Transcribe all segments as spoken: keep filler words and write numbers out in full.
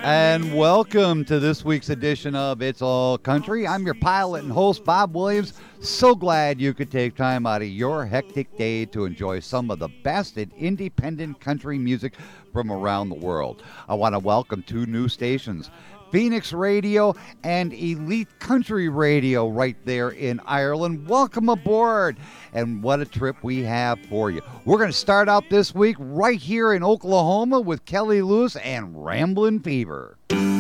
And welcome to this week's edition of It's All Country. I'm your pilot and host, Bob Williams. So glad you could take time out of your hectic day to enjoy some of the best in independent country music from around the world. I want to welcome two new stations, Phoenix Radio and Elite Country Radio right there in Ireland. Welcome aboard, and what a trip we have for you. We're going to start out this week right here in Oklahoma with Kelly Lewis and Ramblin' Fever.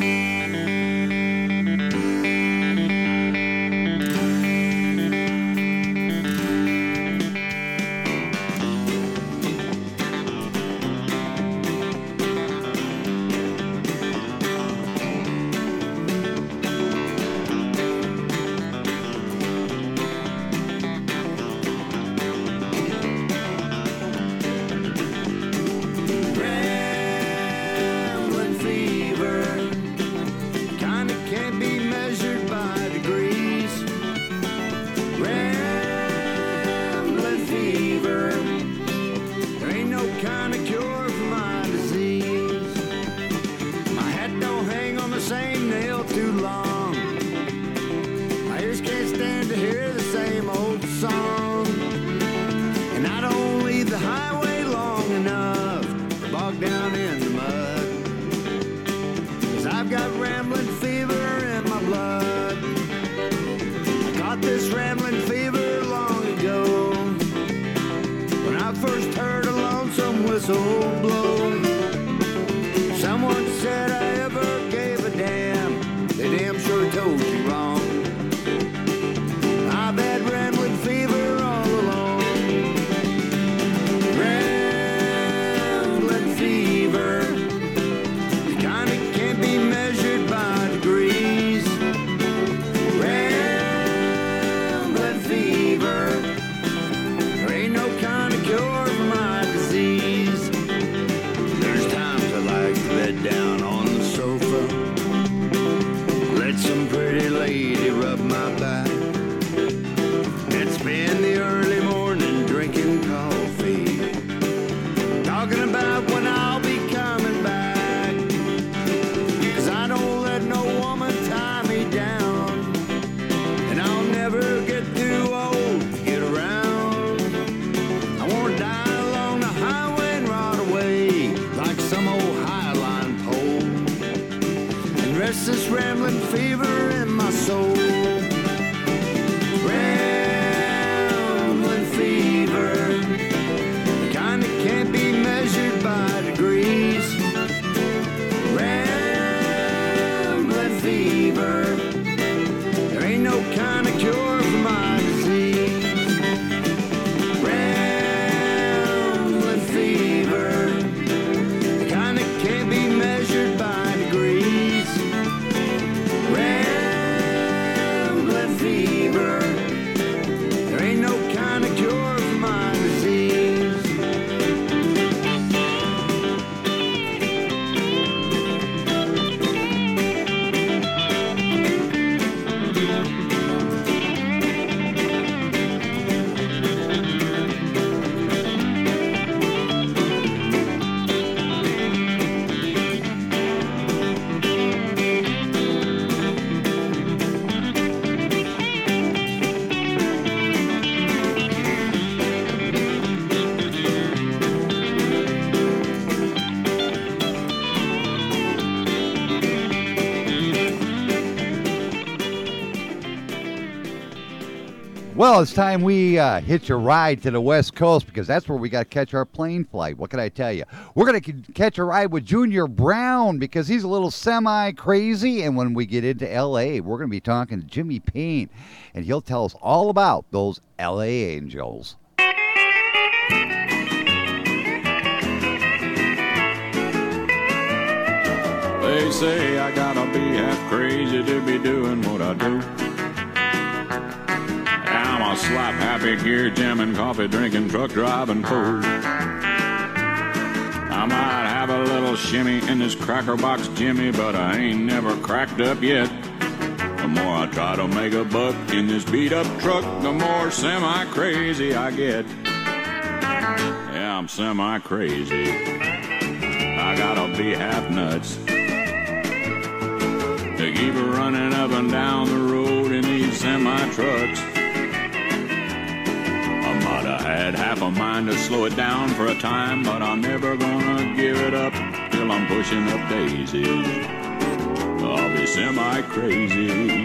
Well, it's time we uh, hitch a ride to the West Coast because that's where we got to catch our plane flight. What can I tell you? We're going to c- catch a ride with Junior Brown because he's a little semi-crazy. And when we get into L A, we're going to be talking to Jimmy Payne, and he'll tell us all about those L A Angels. They say I gotta be half crazy to be doing what I do. I'm a slap-happy, gear jamming, coffee drinking, truck driving fool. I might have a little shimmy in this cracker box Jimmy, but I ain't never cracked up yet. The more I try to make a buck in this beat-up truck, the more semi-crazy I get. Yeah, I'm semi-crazy. I gotta be half nuts. They keep running up and down the road in these semi-trucks. I might have had half a mind to slow it down for a time, but I'm never gonna give it up till I'm pushing up daisies. I'll be semi-crazy.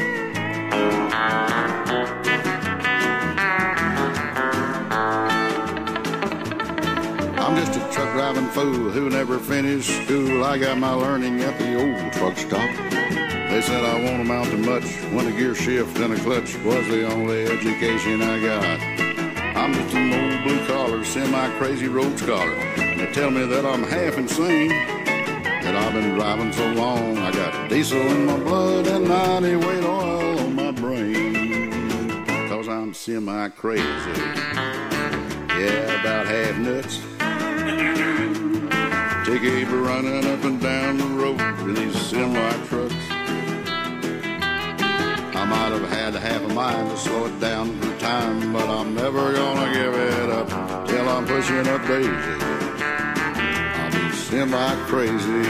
I'm just a truck driving fool who never finished school. I got my learning at the old truck stop. They said I won't amount to much when a gear shift and a clutch was the only education I got. I'm just an old blue collar, semi-crazy road scholar. They tell me that I'm half insane, that I've been driving so long. I got diesel in my blood and ninety weight oil on my brain. Cause I'm semi-crazy, yeah, about half nuts. To keep running up and down the road in these semi-trucks. I might have had half a mind to slow it down for time, but I'm never gonna give it up till I'm pushing up daisy. I'll be semi-crazy.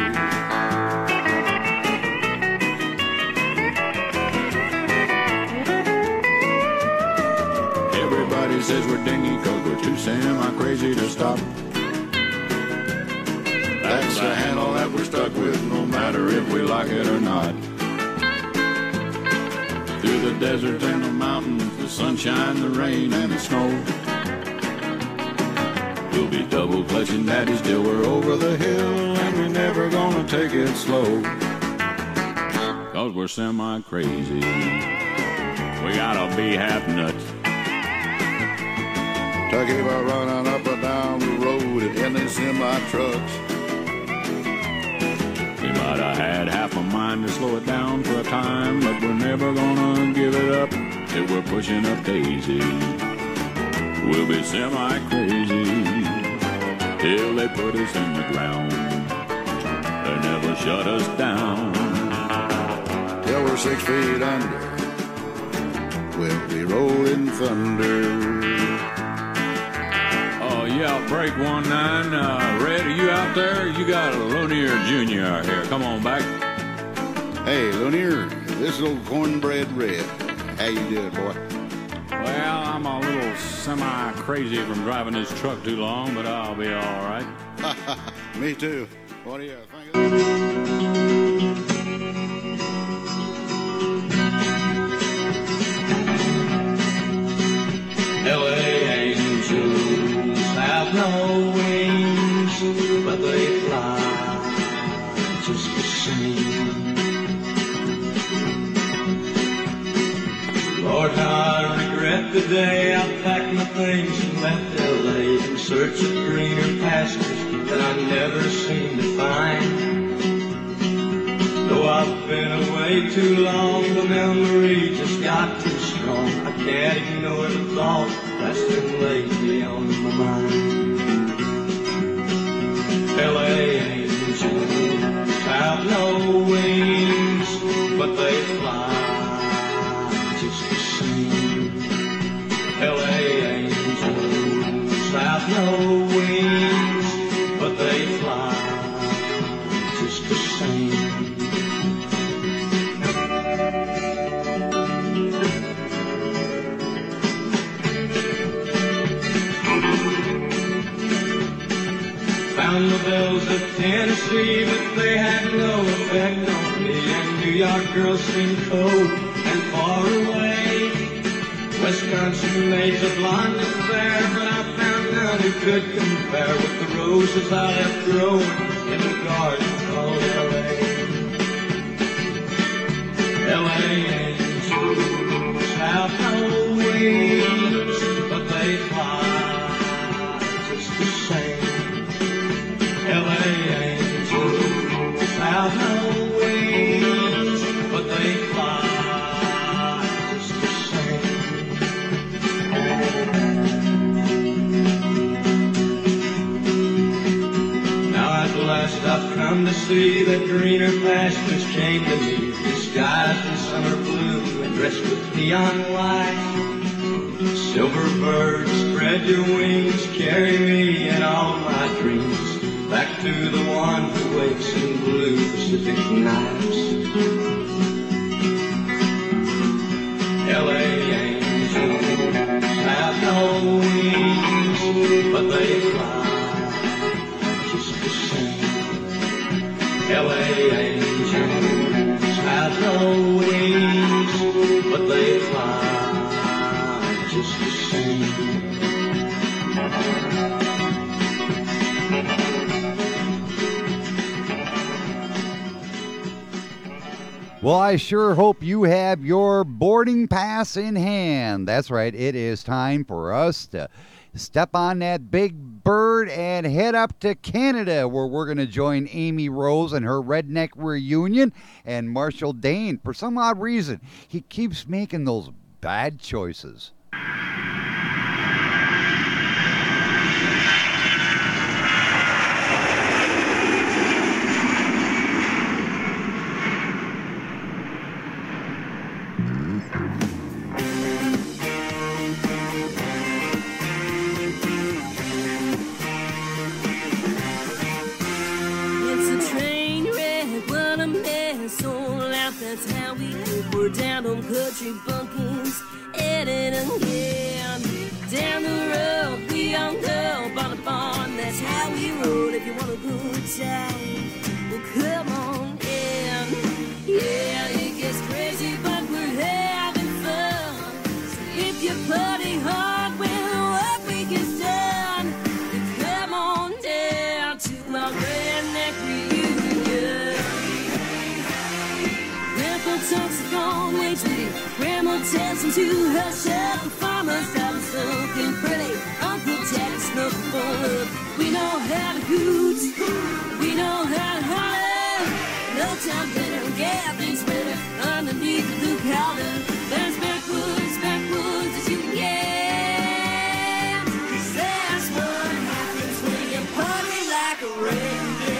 Everybody says we're dingy cause we're too semi-crazy to stop. That's the handle that we're stuck with, no matter if we like it or not. Through the deserts and the mountains, the sunshine, the rain, and the snow. We'll be double clutching daddies till we're over the hill, and we're never gonna take it slow. Cause we're semi-crazy. We gotta be half nuts. To keep on running up and down the road in these semi-trucks. We might have had half a mind to slow it down for a time, but we're never gonna give it up till we're pushing up daisies. We'll be semi-crazy till they put us in the ground. They never shut us down. Till we're six feet under, we'll be rolling thunder. Yeah, break one nine. Uh, Red, are you out there? You got a Lunier Junior out here. Come on back. Hey, Lunier, this is old cornbread Red. How you doing, boy? Well, I'm a little semi-crazy from driving this truck too long, but I'll be all right. Me too. What do you think of that? L A Angels have no wings, but they fly just the same. Lord, how I regret the day I packed my things and left L A in search of greener pastures that I never seemed to find. Though I've been away too long, the memory just got too strong. I can't ignore the thought that's been lately on my mind. L A angels have no wings, but they fly just the same. L A angels have no wings, but they fly just the same. Found the bells of Tennessee, but they had no effect on me. And New York girls seemed cold and far away. Wisconsin maids are blonde and fair, but I found none who could compare with the roses I left growing in the garden called L A. L A angels have no wings, but they fly just the same. L A angels have no wings, but they fly just the same. Now at last I've come to see that greener pastures came to me, disguised in summer blue and dressed with neon light. Silver birds, spread your wings, carry me in all my dreams back to the one who wakes in blue Pacific nights. L A angels have no wings, but they fly just the same. L A angels have no wings, but they fly just the same. Well, I sure hope you have your boarding pass in hand. That's right, it is time for us to step on that big bird and head up to Canada, where we're going to join Amy Rose and her redneck reunion and Marshall Dane. For some odd reason, he keeps making those bad choices. That's how we live. We're down on country bumpkins, at it again. Down the road, we all go on a barn. That's how we roll. If you want a good time, well, come on in. Yeah, it gets crazy, but we're having fun. So if you party hard, well, what we gets done, then come on down to our redneck reunion. Toxic on way to Grandma tells him to hush up. The farmer's daughter's looking pretty. Uncle Jack's smoking for love. We know how to hoot, we know how to holler. No time better, yeah, things better underneath the blue collar. There's backwoods, backwoods as you can get. 'Cause that's what happens when you party like a redneck.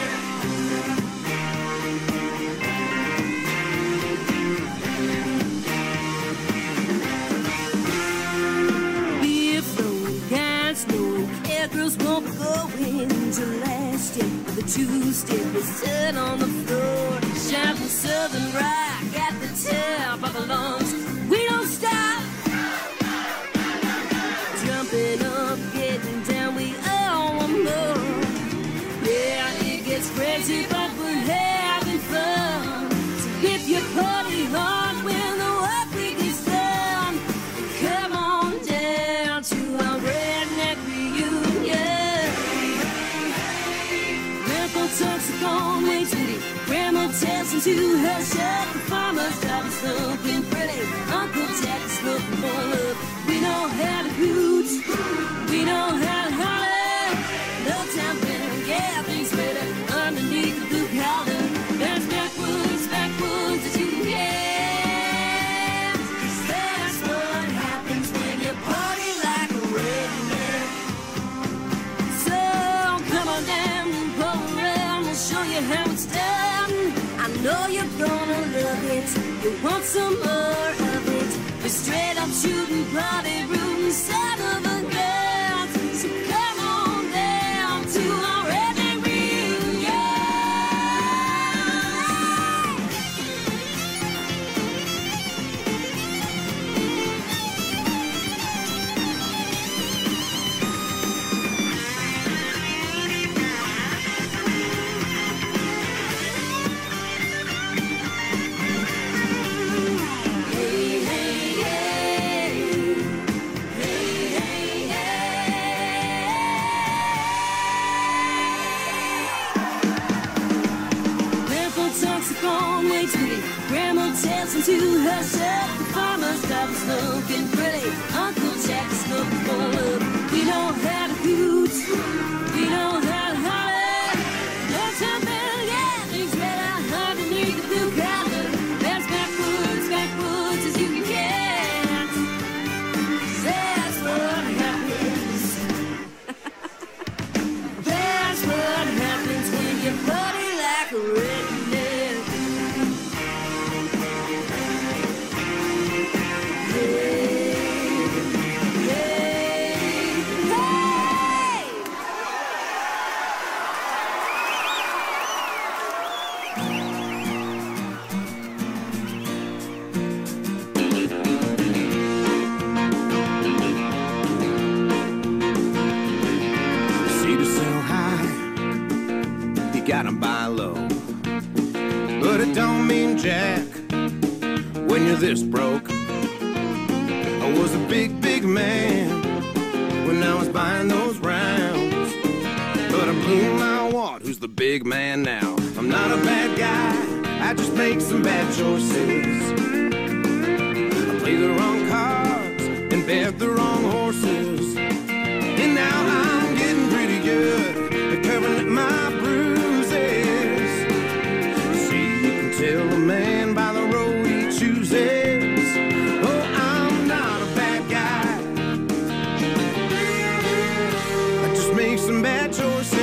Girls won't be going to last year. The two-step is set on the floor. Shouting southern rock at the top of the lungs. We don't stop. Jumping up, getting down, we all want more. Yeah, it gets crazy, but we're having fun. So if you party hard when the work week is done, come on down to our redneck reunion. Toxic on way to the Grandma tells him to hush up. The farmer's daughter's looking pretty. Uncle Jack's looking for love. We know how to hoot, we know how to holler. No time better, yeah, things better underneath the blue collar. There's backwoods, backwoods as you can get. 'Cause that's what happens when you party like a redneck. So come on down and pull around, show you how it's done. I know you're gonna love it. You want some more of it. We're straight up shooting party room son of a gun. So come on down to our redneck reunion. Grandma tells him to hush up. The farmer's daughter's looking pretty. Uncle Jack's looking for love. We know how to hoot, we know how to holler. No time better, yeah, things better underneath the blue collar. That's backwoods, backwoods as you can get. That's what happens. That's what happens when you party like a redneck. Yeah, yeah. Union Jack when you're this broke. I was a big, big man when I was buying those rounds, but I blew my wad. Who's the big man now? I'm not a bad guy, I just make some bad choices. I play the wrong cards and bet the wrong horses, and now I'm getting pretty good at covering up my bruises. See, you can tell a man by the road he chooses. Oh, I'm not a bad guy, I just make some bad choices.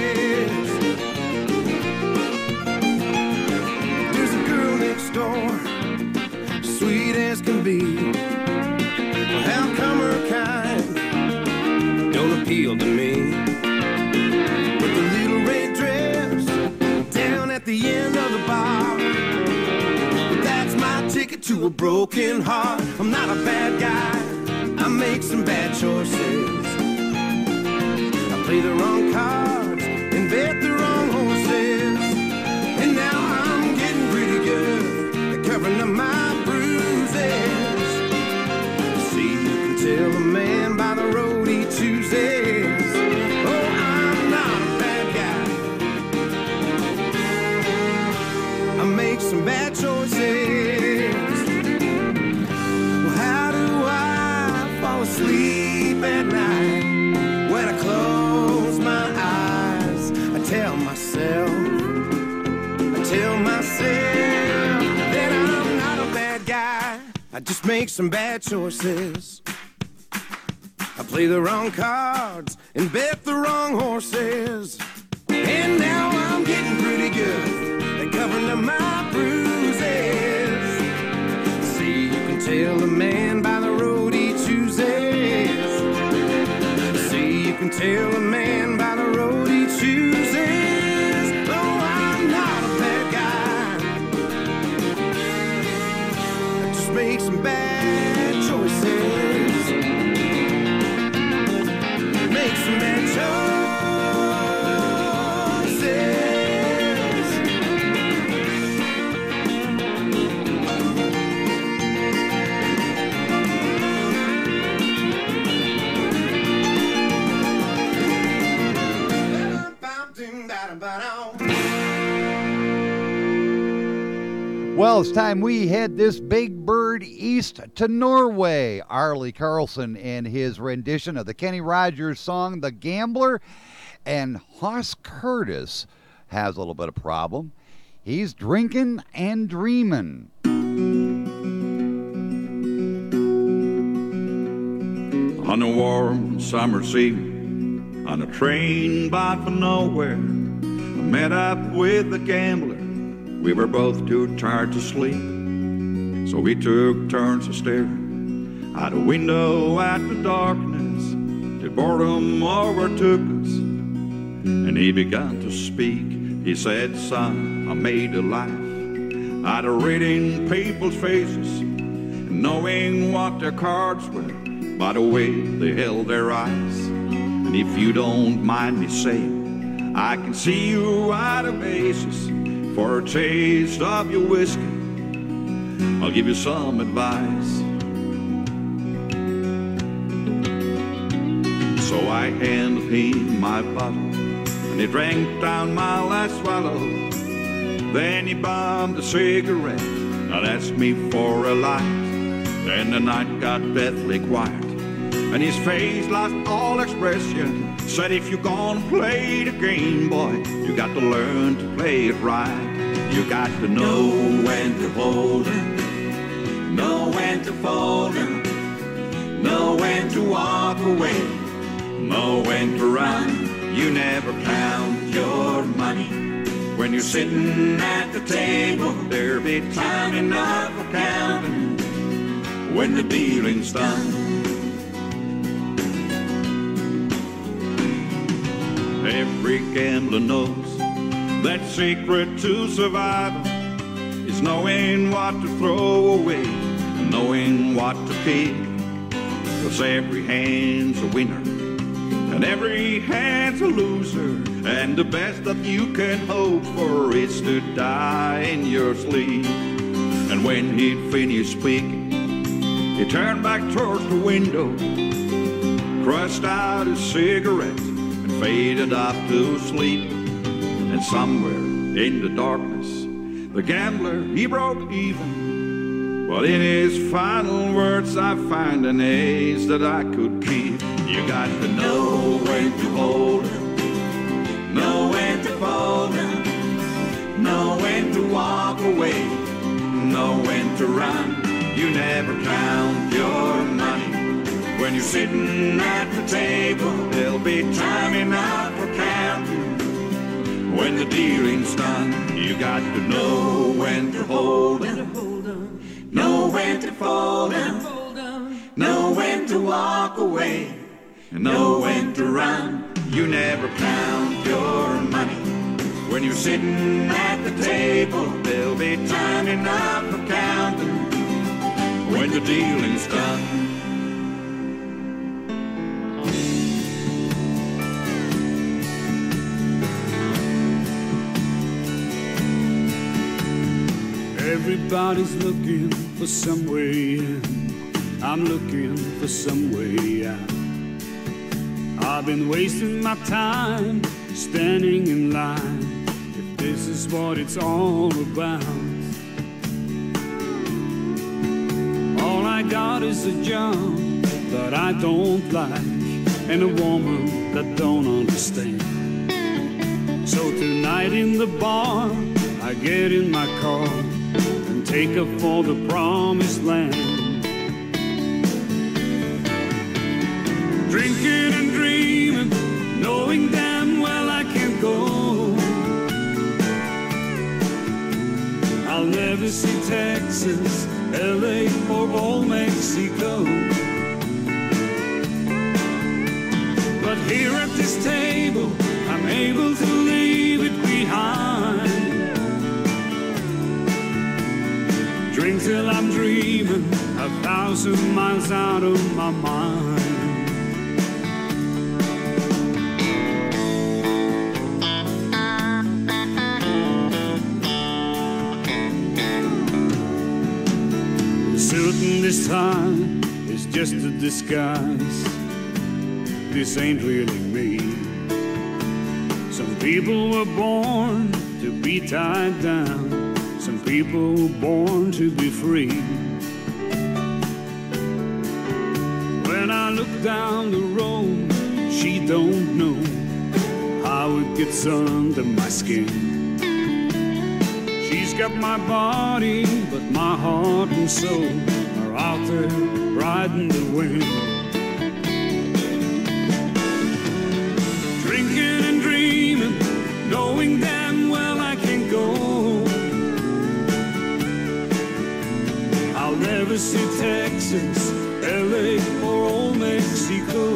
There's a girl next door, sweet as can be. Well, how come her kind don't appeal to me? With the little red dress down at the end of the bar, that's my ticket to a broken heart. I'm not a bad guy, I make some bad choices. I play the wrong cards and bet the wrong horses, and now I'm getting pretty good at covering up my bruises. See, you can tell a man by the road he chooses. Oh, I'm not a bad guy, I make some bad choices. Well, how do I fall asleep at night? When I close my eyes, I tell myself, I tell myself that I'm not a bad guy, I just make some bad choices. I play the wrong cards and bet the wrong horses, and now I'm getting pretty good at covering up my bruises. See, you can tell a man by the road he chooses. See, you can tell a man by the road he chooses. Oh, I'm not a bad guy, I just make some bad choices. Make some bad choices. Well, it's time we head this big bird east to Norway. Arlie Carlson and his rendition of the Kenny Rogers song, The Gambler. And Hoss Curtis has a little bit of problem. He's drinking and dreaming. On a warm summer's evening, on a train bound for nowhere, I met up with a gambler. We were both too tired to sleep, so we took turns of staring out a window at the darkness till boredom overtook us. And he began to speak. He said, son, I made a life out of reading people's faces and knowing what their cards were by the way they held their eyes. And if you don't mind me saying, I can see you out of aces. For a taste of your whiskey, I'll give you some advice. So I handed him my bottle, and he drank down my last swallow. Then he bummed a cigarette and asked me for a light. And the night got deathly quiet, and his face lost all expression. Said, if you're gonna play the game, boy, you got to learn to play it right. You got to know when to hold her, know when to fold her, know when to walk away, know when to run. You never count your money when you're sitting at the table. There'll be time enough for counting when the dealing's done. Every gambler knows that secret to survival is knowing what to throw away, knowing what to keep. 'Cause every hand's a winner and and every hand's a loser, and the best that you can hope for is to die in your sleep. And when he'd finished speaking, he turned back towards the window, crushed out his cigarette, and faded off to sleep. And somewhere in the darkness, the gambler, he broke even. But in his final words, I find an ace that I could keep. You got to know when to hold 'em, know when to fold 'em, know when to walk away, know when to run. You never count your money when you're sitting at the table. There'll be time enough for counting when the dealing's done. You got to know when to hold 'em, know when to fold 'em, know when to walk away, know when to run. You never count your money when you're sitting at the table. There'll be time enough for counting when the dealing's done. Everybody's looking for some way in. I'm looking for some way out. I've been wasting my time standing in line, if this is what it's all about. All I got is a job that I don't like, and a woman that don't understand. So tonight in the bar, I get in my car and take her for the promised land. Drinking and dreaming, knowing damn well I can't go. I'll never see Texas, L A or old Mexico. But here at this table, I'm able to leave it behind. Drink till I'm dreaming, a thousand miles out of my mind. Certain this time is just a disguise. This ain't really me. Some people were born to be tied down. Some people were born to be free. When I look down the road, she don't know how it gets under my skin. She's got my body, but my heart and soul are out there riding the wind. Drinking and dreaming, knowing damn well I can't go. I'll never see Texas, L A or old Mexico.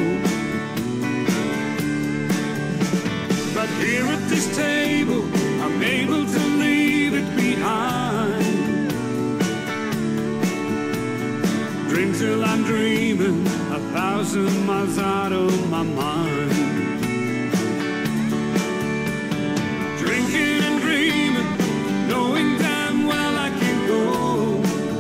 But here at this table, I'm able to leave it behind. Drink till I'm dreaming, a thousand miles out of my mind. Drinking and dreaming, knowing damn well I can't go.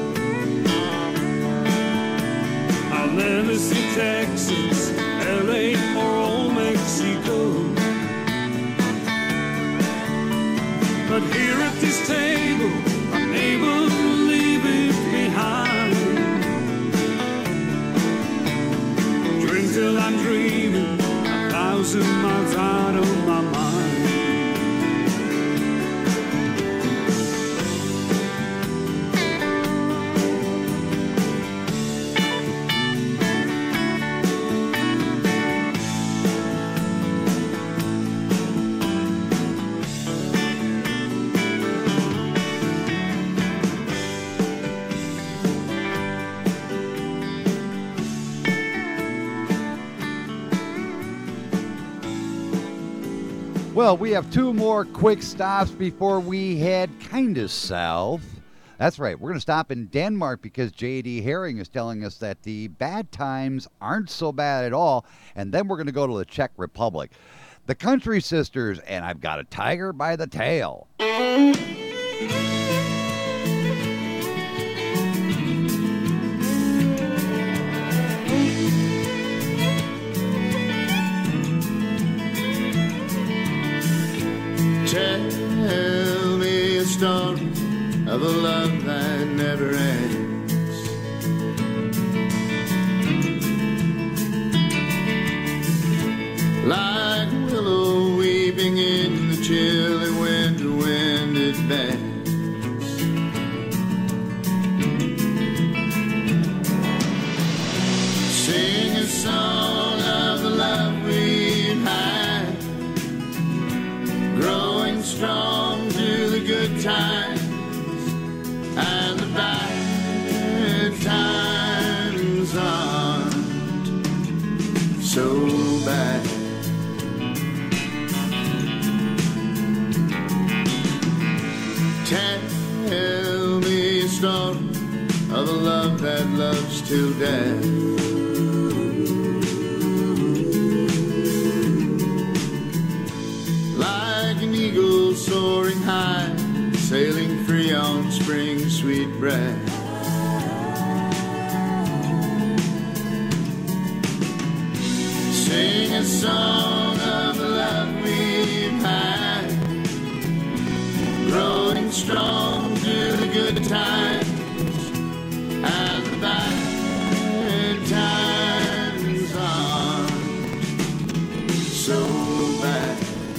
I'll never see Texas, L A or old Mexico. But here at this table, I'm able to leave it behind. Drink till I'm dreaming, a thousand miles out of my mind. Well, we have two more quick stops before we head kind of south. That's right. We're going to stop in Denmark because J D Herring is telling us that the bad times aren't so bad at all. And then we're going to go to the Czech Republic. The Country Sisters, and I've got a tiger by the tail. Tell me a story of a love that never ends. Like a willow weeping in the chilly winter wind it bends. Sing a song of the love we've had, growing strong through the good times and the bad times aren't so bad. Tell me a story of a love that loves till death. Like an eagle soaring high, sailing free on spring's sweet breath. Sing a song of the love we've had, growing strong through the good times and the bad times aren't so bad.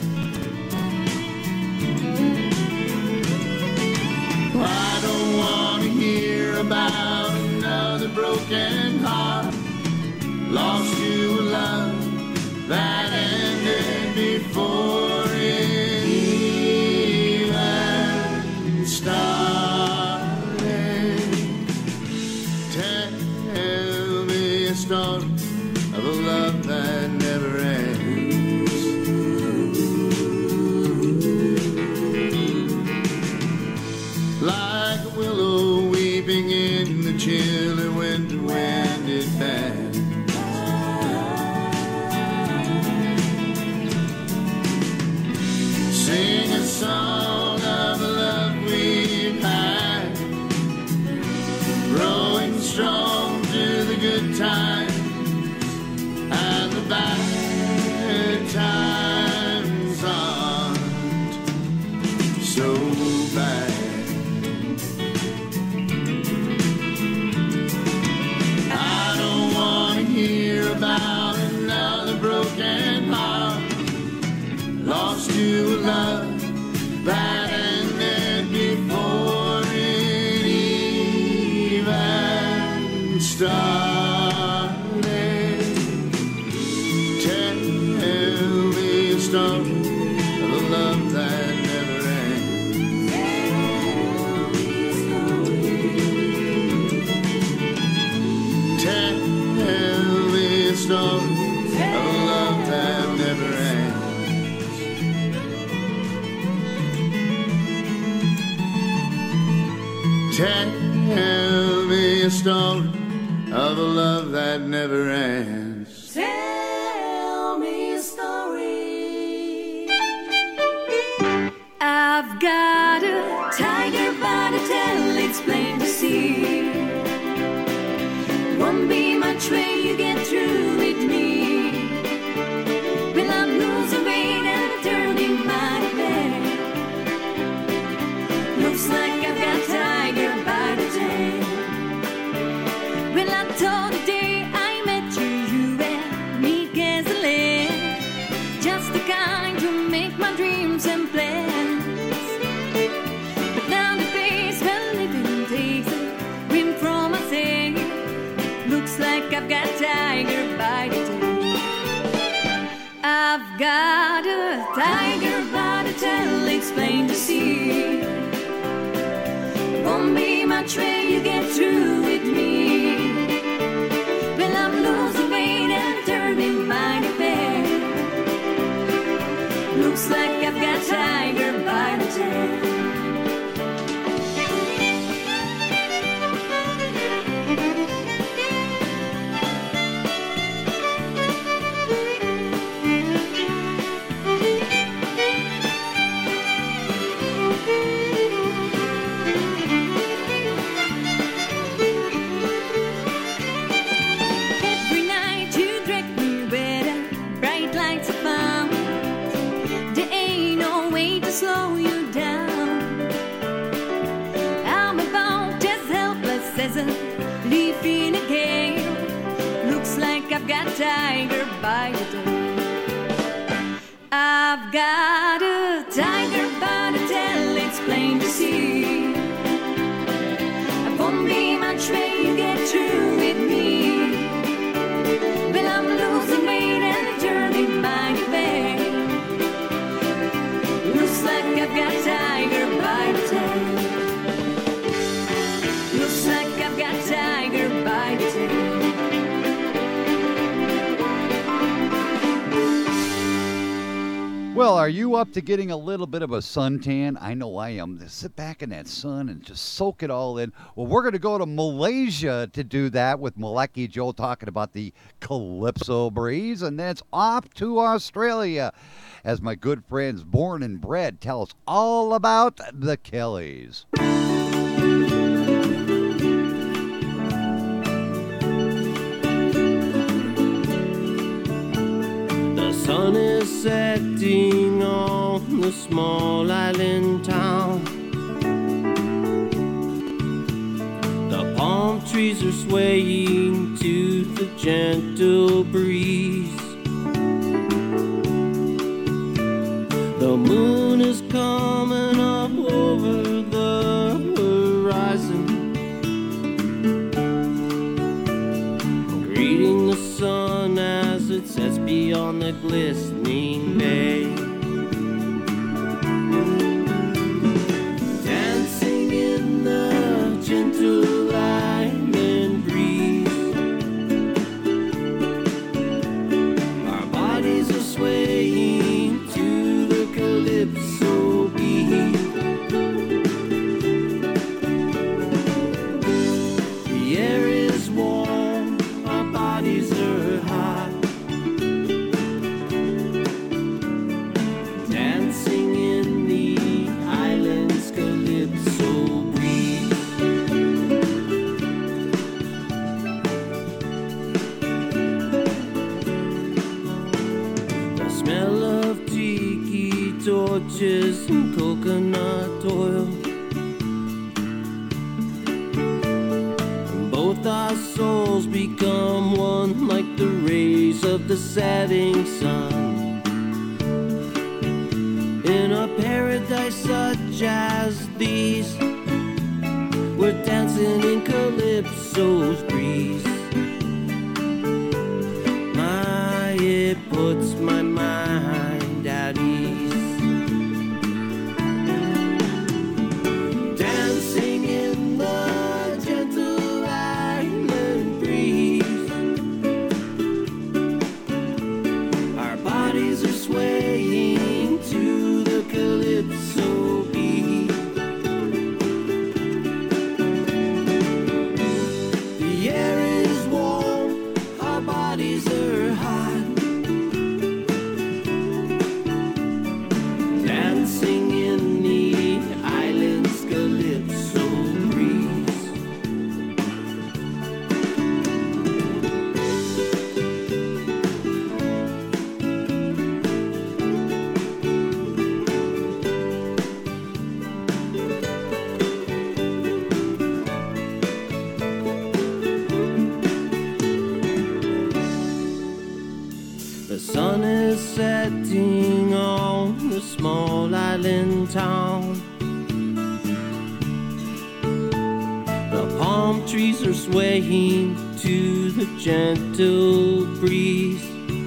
I don't want to hear about another broken heart, lost to a love that ended before it even started. Tell me a story of a love that never ends. Like a willow weeping in the chilly winter wind it bends. Sing a song of the love we've had, growing strong through the good times and the bad times aren't so bad. I don't want to hear about another broken heart, lost to a love that ended before it even started. Tell me a story of a love that never ends. Tell me a story of a love that never ends. Tell me a story of a love that never ends. Tell me a story. I've got a tiger by the tail, it's plain to see. Won't be much way you get through with me. Will I lose a weight and turning my bed? Looks like I've got tiger by the tail. Well, I told the day I met you, you and me gasoline, just the kind to make my dreams and plans. But now the pace we're living takes a wind from my sail. Looks like I've got tiger by the tail. I've got a tiger by the tail, it's plain to see. Won't be much way you get through with me. Well, I'm losing weight and turning mighty bad. Looks like I've got tiger by the tail. like I've got tiger by the tail. I've got a tiger by the tail, it's plain to see. It won't be much when you get through with me. But I'm losing weight and the journey mighty bad. Looks like I've got tiger by the tail. Looks like I've got tiger by the tail. Well, are you up to getting a little bit of a suntan? I know I am. To sit back in that sun and just soak it all in. Well, we're going to go to Malaysia to do that with Maleki Joe talking about the Calypso breeze, and then it's off to Australia as my good friends Born and Bred tell us all about the Kellys. The sun is setting on the small island town. The palm trees are swaying to the gentle breeze. The moon is coming up over the horizon, greeting the sun as it sets beyond the glistening bay. Dancing in the gentle island breeze, our bodies are swaying to the calypso beat. The air is warm, our bodies are hot. Dancing in the island's calypso breeze. The smell of tiki torches and coconut oil, and both our souls become one like the rays of the setting sun. In a paradise such as these, we're dancing in calypso's breeze. My, it puts my mind at ease. Dancing in the gentle island breeze, our bodies are swaying to the calypso beat. The air is warm, our bodies are hot. Dancing in the island's calypso breeze. The sun is setting on the small island town. The palm trees are swaying to the gentle breeze.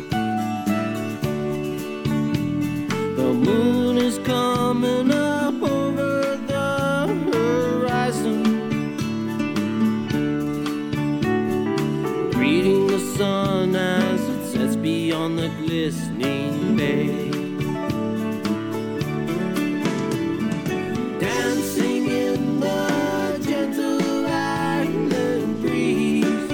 The moon is coming up over the horizon, greeting the sun as it sets beyond the glistening bay. Dancing in the gentle island breeze,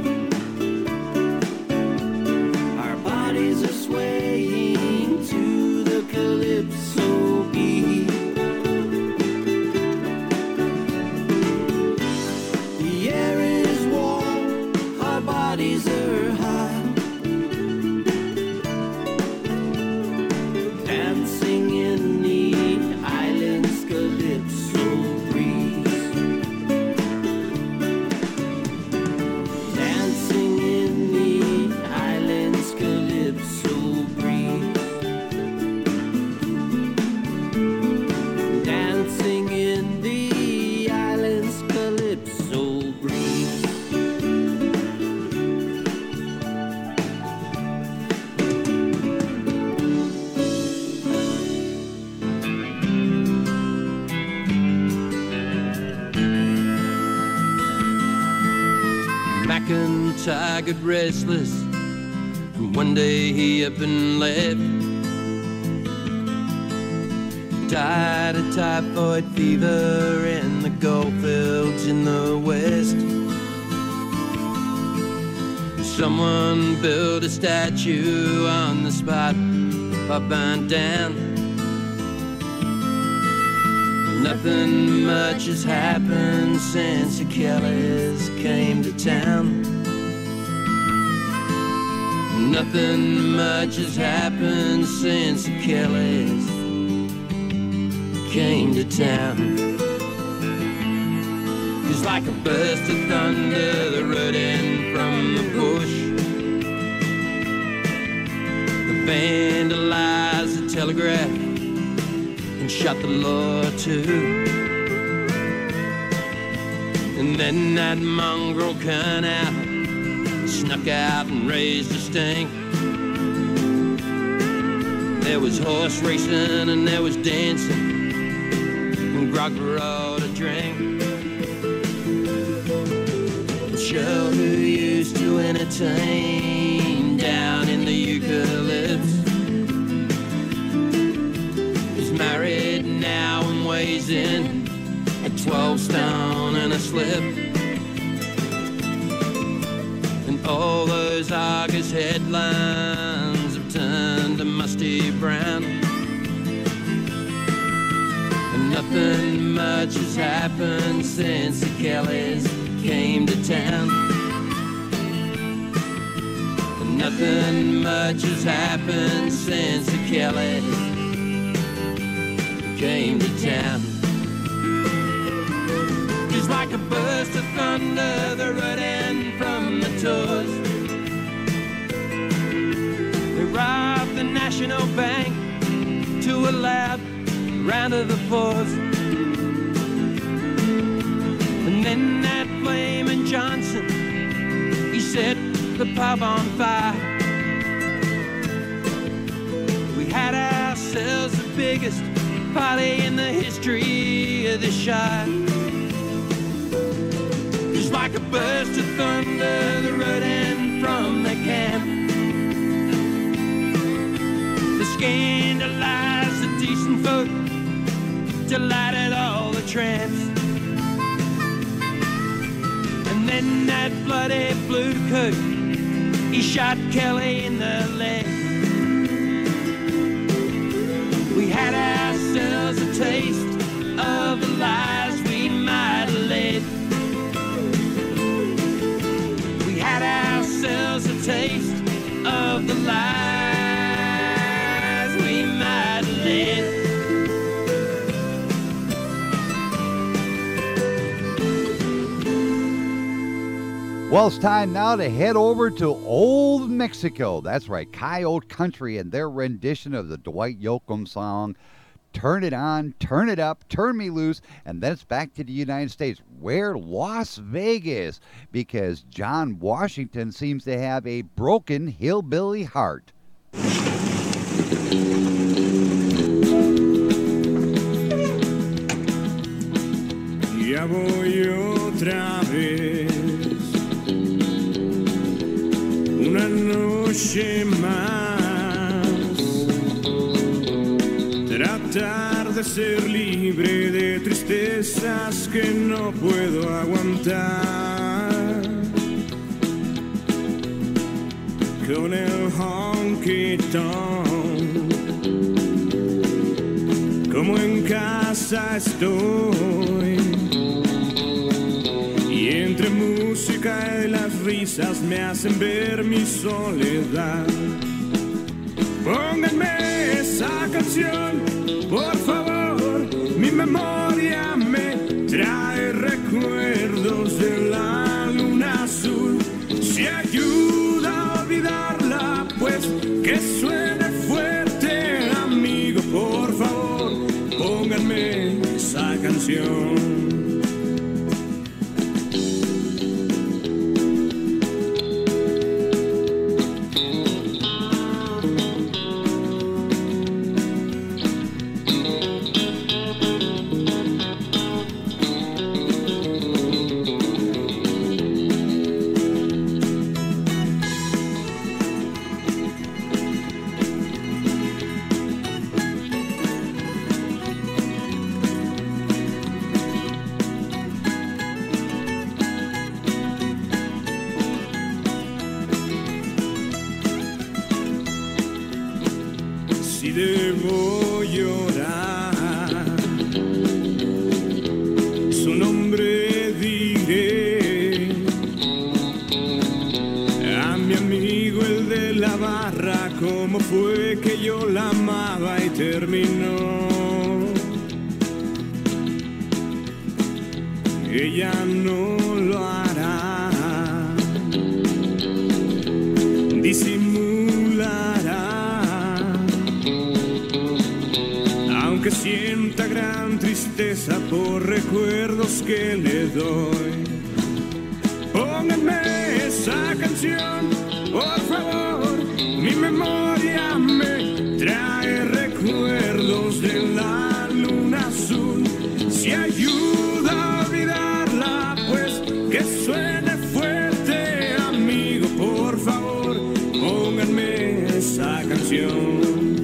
our bodies are swaying to the calypso beat. The air is warm, our bodies are hot. guy got restless, and one day he up and left. Died of typhoid fever in the gold fields in the west. Someone built a statue on the spot Pop burned down. Nothing much has happened since the Kellys came to town. Nothing much has happened since the Kellys came to town. Just like a burst of thunder that rode in from the bush, vandalized the telegraph and shot the law too. And then that mongrel cunt out, snuck out and raised a stink. There was horse racing and there was dancing and grog brought a drink. And Joe, who used to entertain down in the eucalypts, is married now and weighs in at twelve stone and a slip. And all those Argus headlines have turned to musty brown. And nothing much has happened since the Kellys came to town. And nothing much has happened since the Kellys came to town. Just like a burst of thunder that rode in from the tours, they robbed the National Bank to a lab round of the fours. And then that flaming Johnson, he set the pub on fire. We had ourselves the biggest party in the history of the Shire. Just like a burst of thunder that rode in from the camp, they scandalized the decent folk, delighted all the tramps. And then that bloody blue coat, he shot Kelly in the leg. We had ourselves a taste of the lies we might have led. We had ourselves a taste of the lies we might have led. Well, it's time now to head over to Old Mexico. That's right, Coyote Country and their rendition of the Dwight Yoakam song, Turn It On, Turn It Up, Turn Me Loose, and then it's back to the United States. Where? Las Vegas, because John Washington seems to have a broken hillbilly heart. Ya voy otra vez, una noche más, tratar de ser libre de tristezas que no puedo aguantar, con el honky tonk, como en casa estoy. Y entre música y las risas me hacen ver mi soledad. Pónganme esa canción, por favor. Mi memoria me trae recuerdos de la luna azul. Si ayuda a olvidarla, pues que suene fuerte, amigo, por favor. Pónganme esa canción. debo llorar. Su nombre diré a mi amigo el de la barra, cómo fue que yo la amaba y terminó. Ella no lo hará, disimulará, aunque sienta gran tristeza por recuerdos que le doy. Pónganme esa canción, por favor, mi memoria me trae recuerdos de la luna azul. Si ayuda a olvidarla, pues que suene fuerte, amigo, por favor, pónganme esa canción.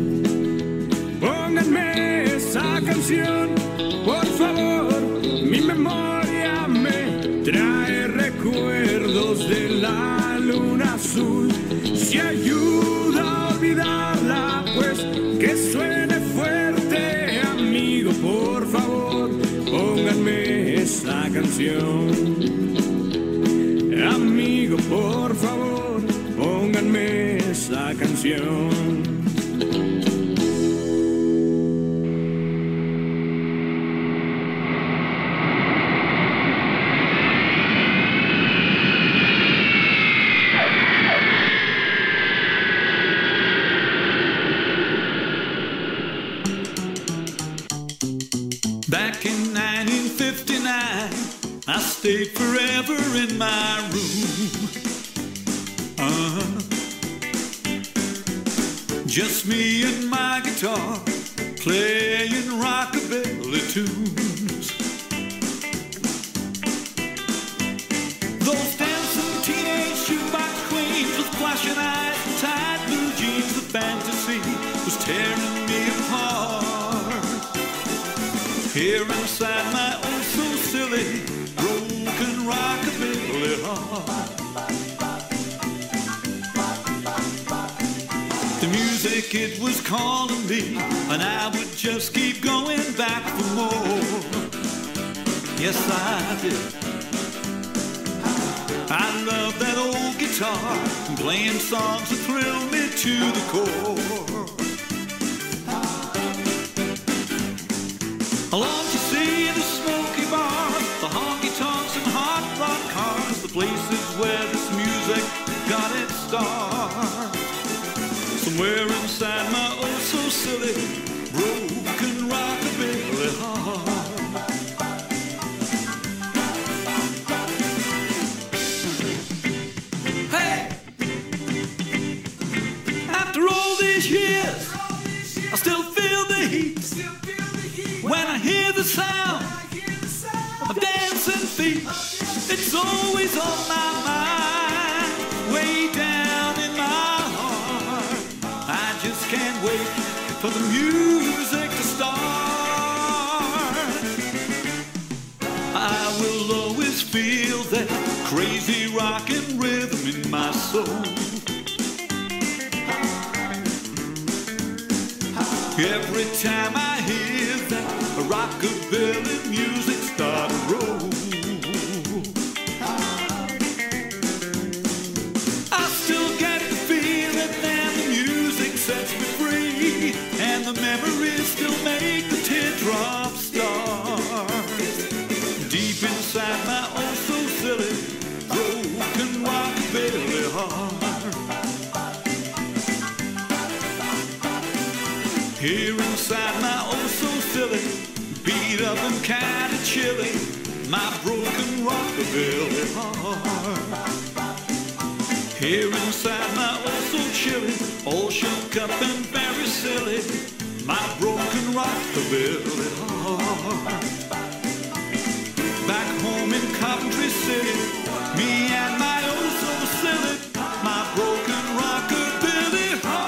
Pónganme esa canción, por favor, mi memoria me trae recuerdos de la luna azul. Si ayuda a olvidarla, pues que suene fuerte, amigo, por favor, pónganme esa canción. Amigo, por favor, pónganme esa canción. Back in nineteen fifty-nine, I stayed forever in my room. Uh-huh. Just me and my guitar, playing rockabilly tunes. Those dancing teenage shoebox queens with flashing eyes and tight blue jeans, the fantasy was tearing me apart. Here inside my oh so silly broken rockabilly heart, the music, it was calling me, and I would just keep going back for more. Yes, I did. I love that old guitar and playing songs that thrill me to the core. Along to see the smoky bars, the honky-tonks and hot rod cars, the places where this music got its start. Somewhere inside my oh so silly broken rockabilly heart. Hey! After all these years, I still feel the heat when I hear the sound of dancing feet. It's always on my mind, way down in my heart. I just can't wait for the music to start. I will always feel that crazy rockin' rhythm in my soul. Every time I hear that rockabilly music start to roll, I still get the feeling that the music sets me free, and the memories still make the teardrops start. Deep inside my oh so silly broken rockabilly heart. Here inside my oh so silly, beat up and kinda chilly, my broken rockabilly heart. Here inside my oh so chilly, all shook up and very silly, my broken rockabilly heart. Back home in Coventry City, me and my oh so silly, my broken rockabilly heart.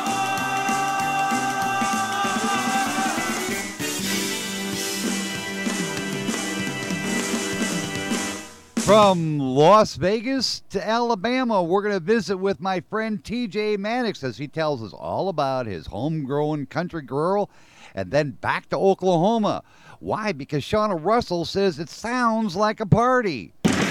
From Las Vegas to Alabama, we're going to visit with my friend T J Mannix as he tells us all about his homegrown country girl, and then back to Oklahoma. Why? Because Shauna Russell says it sounds like a party.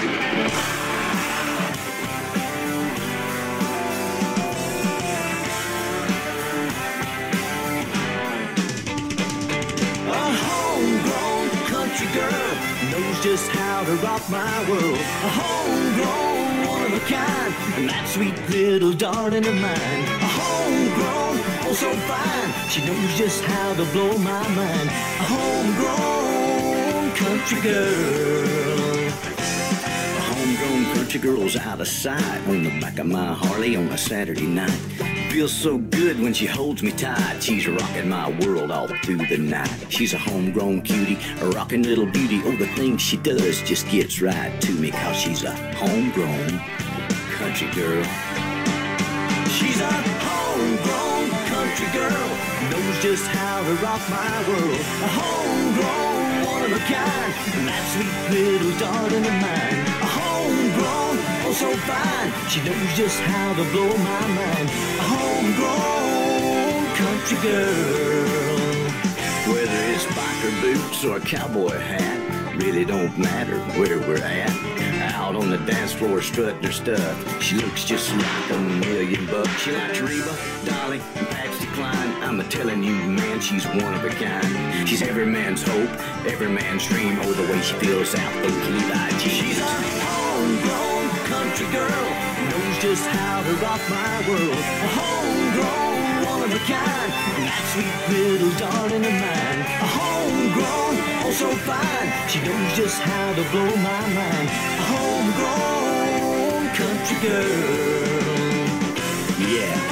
Girl knows just how to rock my world. A homegrown, one of a kind, and that sweet little darling of mine. A homegrown, oh so fine, she knows just how to blow my mind. A homegrown country girl. A homegrown country girl's out of sight on the back of my Harley on a Saturday night. Feels so good when she holds me tight. She's rocking my world all through the night. She's a homegrown cutie, a rocking little beauty. Oh, the things she does just gets right to me, cause she's a homegrown country girl. She's a homegrown country girl, knows just how to rock my world. A homegrown, one of a kind, and that sweet little darling of mine. A homegrown, oh so fine, she knows just how to blow my mind. A homegrown country girl. Whether it's biker boots or a cowboy hat, really don't matter where we're at. Out on the dance floor strutting her stuff, she looks just like a million bucks. She likes Reba, Dolly, and Patsy Cline. I'm a telling you, man, she's one of a kind. She's every man's hope, every man's dream. Oh, the way she fills out those Levi jeans. She's a homegrown country girl, knows just how to rock my world. A homegrown, one of a kind, and that sweet little darling of mine. A homegrown, oh so fine, she knows just how to blow my mind. A homegrown country girl. Yeah.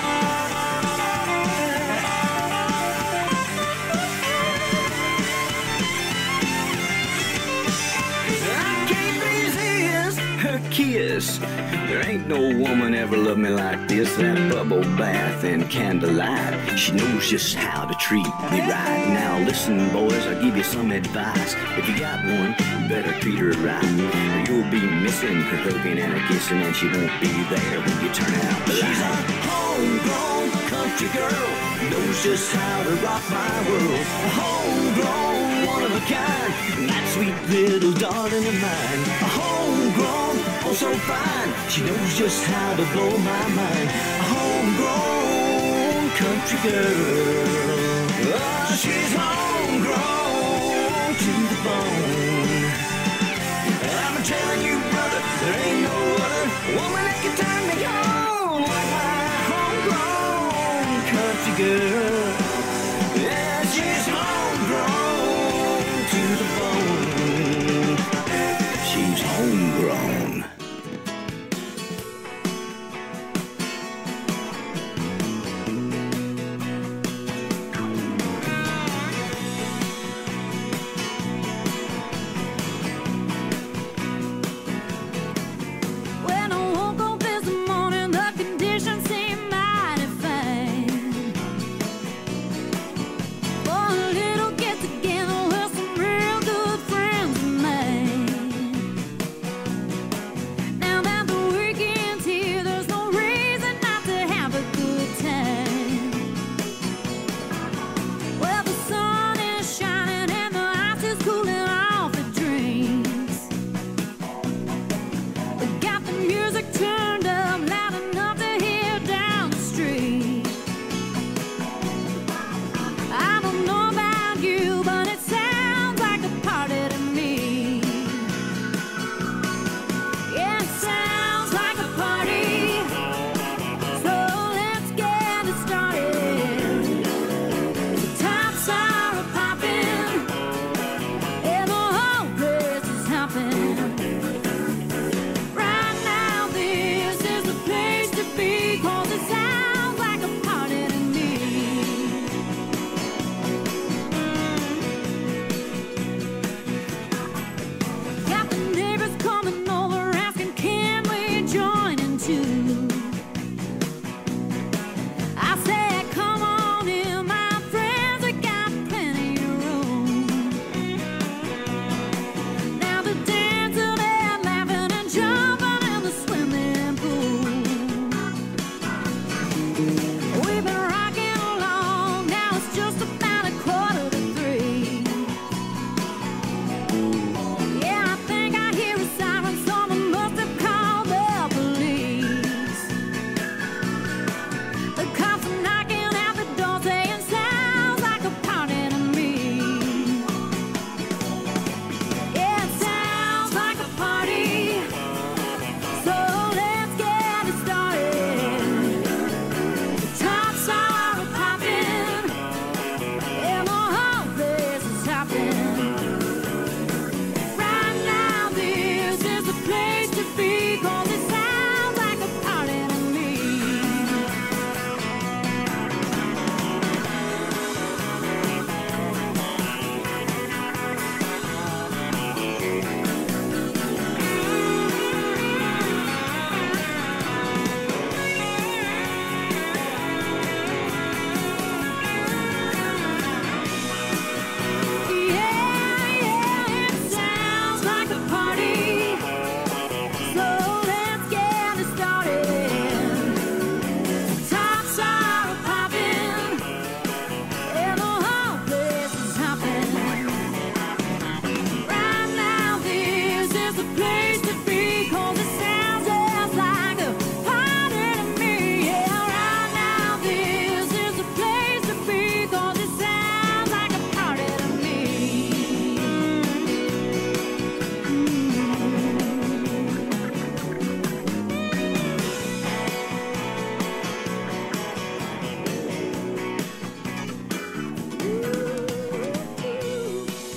Kiss. There ain't no woman ever loved me like this. That bubble bath and candlelight. She knows just how to treat me right. Now listen, boys, I'll give you some advice. If you got one, you better treat her right, or you'll be missing her hugging and her kissing, and she won't be there when you turn out the light. She's a homegrown country girl, knows just how to rock my world. A homegrown, one of a kind, and that sweet little darling of mine. A homegrown, oh so fine, she knows just how to blow my mind. A homegrown country girl. Oh, she's homegrown to the bone. I'm telling you, brother, there ain't no other woman that can turn me on like my homegrown country girl. Yeah, she's homegrown to the bone. She's homegrown. When I woke up this morning, the conditions seemed mighty fine.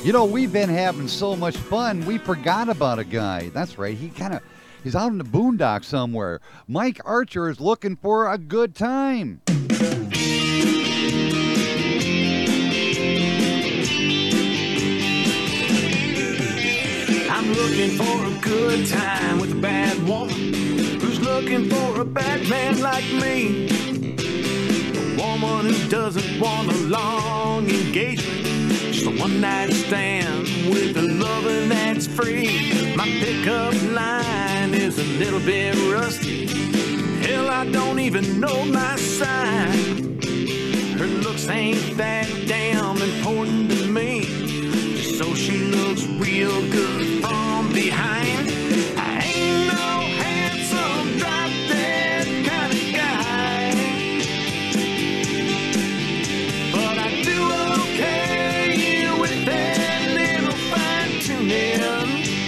You know, we've been having so much fun, we forgot about a guy. That's right, he kind of, he's out in the boondocks somewhere. Mike Archer is looking for a good time. I'm looking for a good time with a bad woman who's looking for a bad man like me. A woman who doesn't want a long engagement, just a one-night stand with a lover that's free. My pickup line is a little bit rusty. Hell, I don't even know my sign. Her looks ain't that damn important to me, just so she looks real good from behind. I ain't no handsome, drop-dead kind of guy, but I do okay with that little fine-tuning.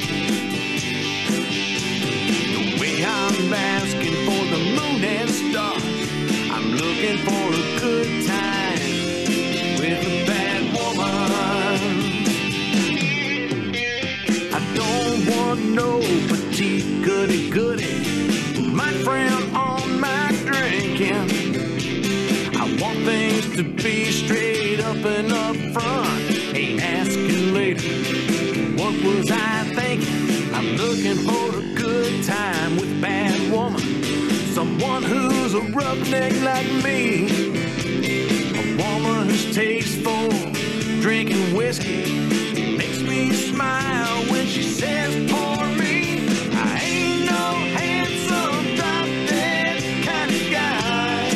The way I'm asking for the moon and stars, I'm looking for a good time with a bad woman. I don't want no petite goody-goody, my friend on my drinking. I want things to be straight up and up front, ain't asking later. What was I thinking? I'm looking for a good time with a bad woman, someone who's a roughneck like me, a woman who's tasteful, drinking whiskey, makes me smile when she says pour me. I ain't no handsome, drop-dead kind of guy,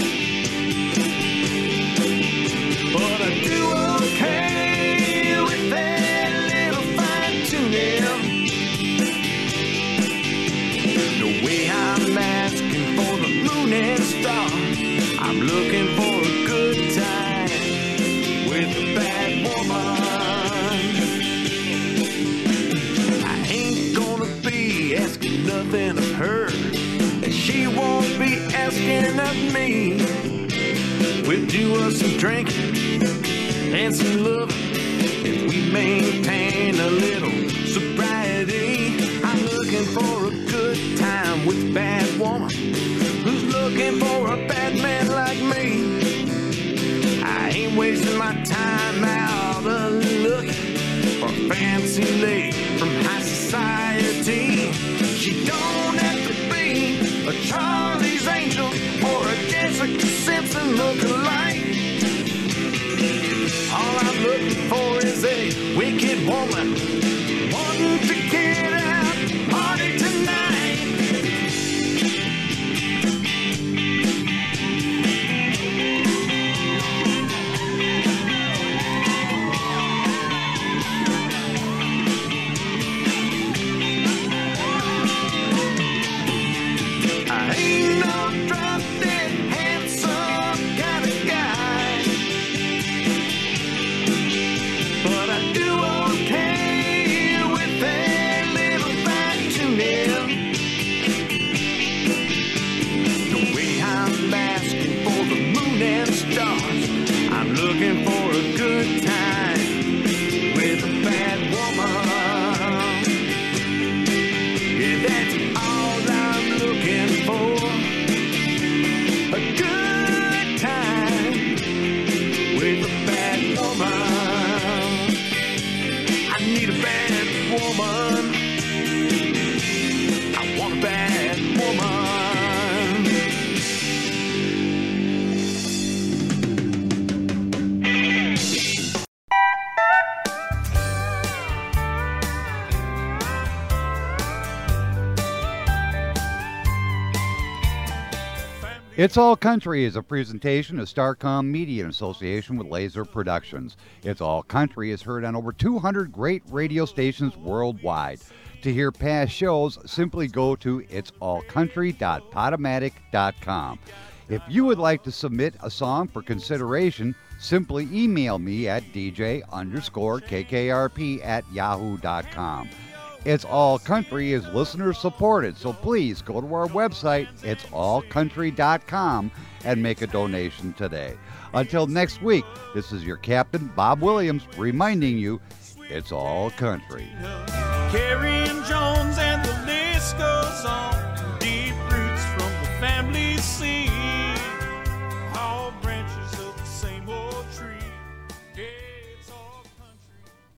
but I do okay with that little fine-tuning. The way I'm asking for the moon and stars, I'm looking for a good time with a bad woman. I ain't gonna be asking nothing of her, and she won't be asking of me. We'll do us some drinking and some loving if we maintain a little sobriety. I'm looking for a good time with a bad woman who's looking for a bad man like me. I ain't wasting my time out of looking for a fancy lady from high society. She don't have to be a Charlie's Angel or a Jessica Simpson look-alike. All I'm looking for is a wicked woman wanting to get out, party tonight. I ain't no drop-dead handsome kind of guy, but I do okay with that little fine-tuning. The way I'm asking for the moon and stars, I'm looking for a good time with a bad woman. Yeah, that's all I'm looking for, a good time with a bad woman. I need a bad woman. I want a bad woman. It's All Country is a presentation of Starcom Media in association with Laser Productions. It's All Country is heard on over two hundred great radio stations worldwide. To hear past shows, simply go to its all country dot podomatic dot com. If you would like to submit a song for consideration, simply email me at dj underscore kkrp at yahoo dot com. It's All Country is listener supported, so please go to our website, its all country dot com, and make a donation today. Until next week, this is your captain, Bob Williams, reminding you, it's all country. Carrie and Jones and the list goes on. Deep roots from the family scene.